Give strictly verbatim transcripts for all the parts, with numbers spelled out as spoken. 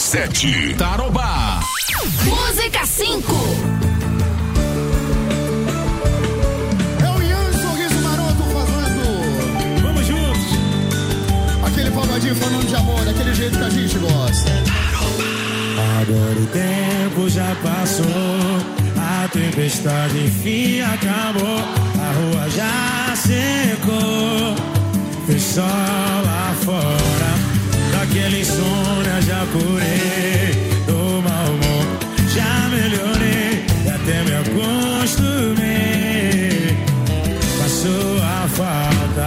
sete, Tarobá. Música cinco. É o Ian Sorriso Maroto fazendo. Vamos juntos. Aquele pagodinho falando de amor, daquele jeito que a gente gosta. Agora o tempo já passou, a tempestade enfim acabou, a rua já secou, fez sol lá fora, daquele insônia já curei, do mau humor já melhorei, e até me acostumei, passou a falta.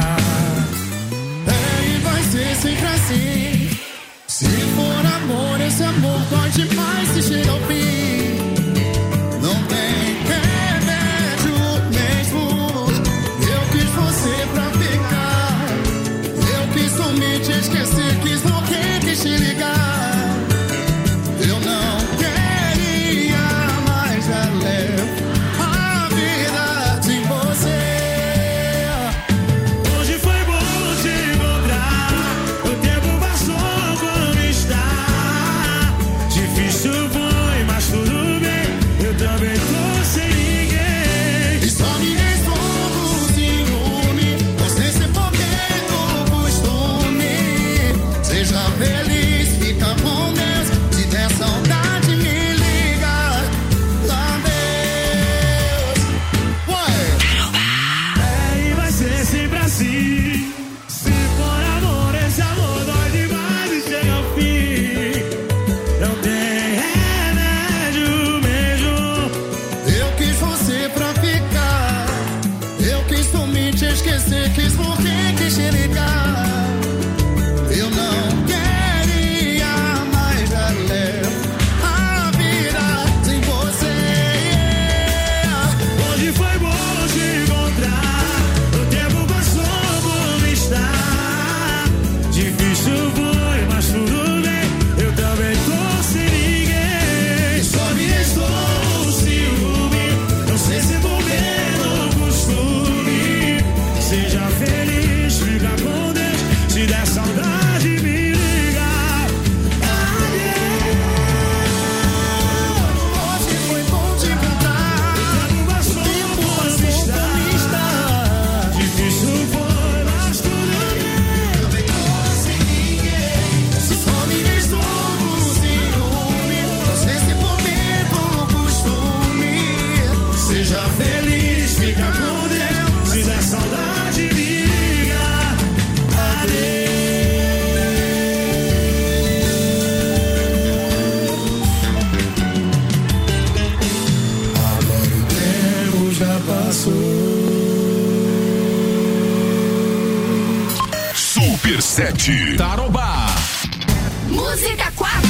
É, e vai ser sempre assim. Se for amor, esse amor dói demais se chega ao fim. Não tem remédio mesmo. Eu quis você pra ficar. Eu quis sumir, te esquecer, quis morrer, quis te ligar. Eu não queria mais já levo a vida de você. Hoje foi bom te encontrar, o tempo passou como está. Difícil foi, mas tudo bem, eu também tô sem ninguém. E só me responde o ciúme, você se porque do costume. Seja feliz, fica com Deus, se der saudade me liga. Lá Deus. Ué. É, e vai ser sempre assim. Se for amor, esse amor dói demais e chega ao fim. Não tem remédio mesmo. Eu quis você pra ficar. Eu quis sumir, te esquecer, quis morrer, quis te ligar. Eu não queria mais já levo a vida sem você. Hoje foi bom te encontrar, o tempo passou como está. Difícil foi, mas tudo bem, eu também tô sem ninguém. Só me restou o ciúme, não sei se vou ver no costume. Seja feliz, fica com Deus, se der saudade me liga. Hoje foi bom te encontrar. O tempo passou Tempo como passou está. como está. Difícil foi, mas tudo bem. Também tô sem ninguém. Se só me restou o ciúme, você se for pelo costume. Seja feliz, fica com Deus, se der saudade me liga. Adeus. Agora o tempo já passou. Super sete, Tarobá. Música quatro.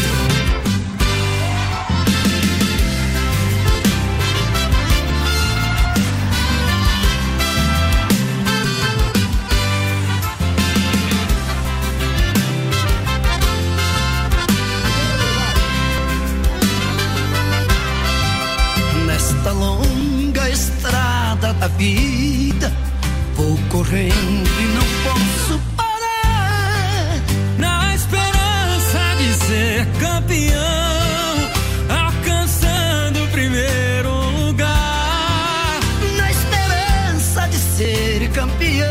Nesta longa estrada da vida, vou correndo e não posso parar. Na esperança de ser campeão, alcançando o primeiro lugar. Na esperança de ser campeão,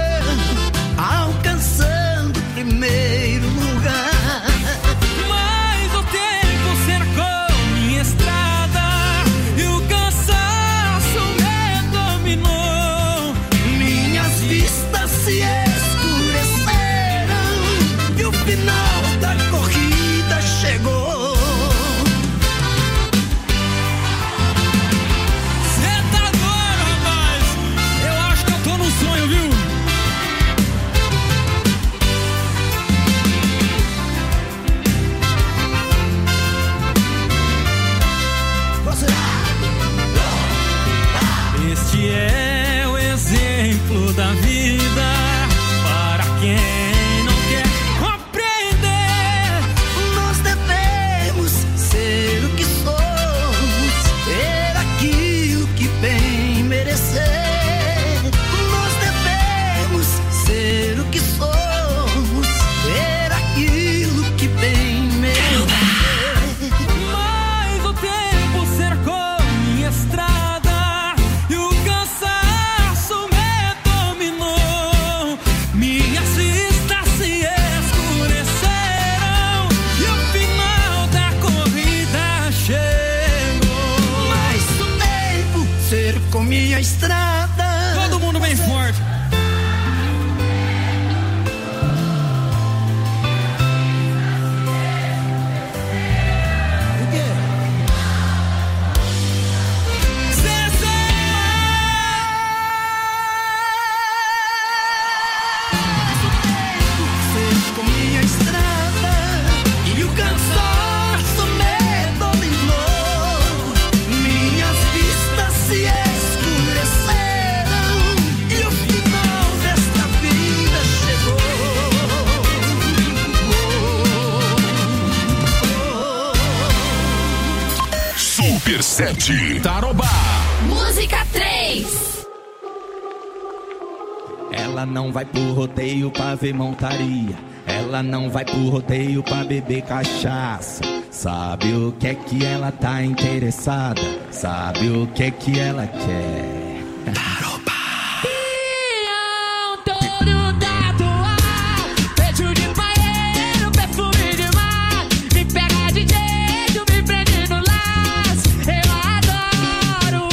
alcançando o primeiro lugar. Mas o tempo cercou minha estrada e o cansaço me dominou. Minhas vistas se escureceram e o final da corrida chegou. Cê tá doido, rapaz? Eu acho que eu tô num sonho, viu? sete, Tarobá. Música três. Ela não vai pro rodeio pra ver montaria. Ela não vai pro rodeio pra beber cachaça. Sabe o que é que ela tá interessada? Sabe o que é que ela quer? Tarobá. Pião todo tatuado, peito de paeiro, perfume de mar. Me pega de jeito, me prende no laço. Eu adoro.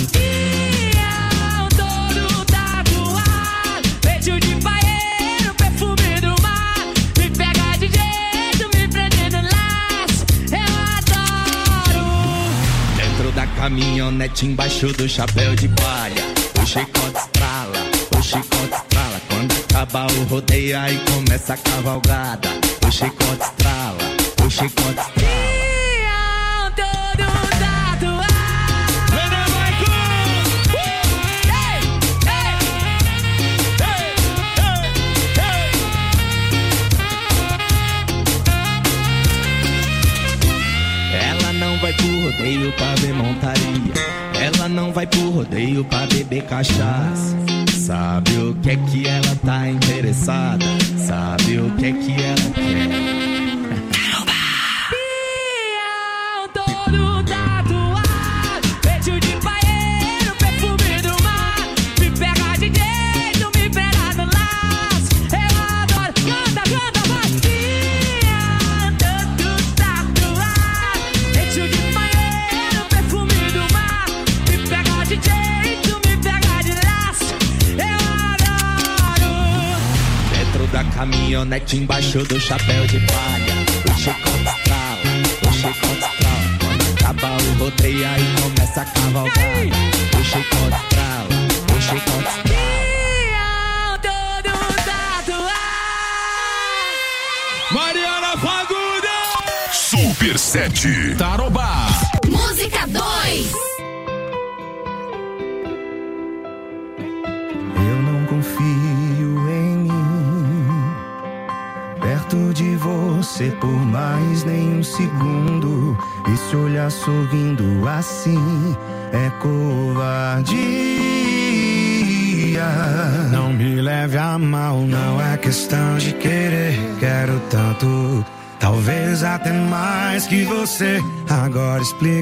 Pião todo tatuado, peito de paeiro, perfume do mar. Me pega de jeito, me prende no laço. Eu adoro. Dentro da caminhonete, embaixo do chapéu de palha, o chicote estrala, o chicote estrala. Quando acaba o rodeio, aí começa a cavalgada. O chicote estrala, o chicote estrala. Pião todo tatuado. Ei, ei, ei, ei. Ela não vai pro rodeio pra ver montaria. Ela não vai pro rodeio pra beber cachaça. Sabe o que é que ela tá interessada? Sabe o que é que ela quer? Pião todo tatuado, peito de paeiro, perfume do mar. Me pega de jeito, me pega no laço. Eu adoro. Canta, canta, vai. Pião todo tatuado, peito de paeiro, perfume do mar. Me pega de jeito, me pega de laço. Eu adoro. Dentro da caminhonete, embaixo do chapéu de palha, o chicote estrala, o chicote estrala. Quando acaba o rodeio, aí começa a cavalgada. O chicote estrala, o chicote estrala. Pião todo tatuado. Mariana Fagundes. Super sete, Tarobá. Música dois. Eu não confio em mim, perto de você por mais nem um segundo. E se olhar sorrindo assim é covardia. Não me leve a mal, não é questão de querer. Quero tanto, talvez até mais que você. Agora explica.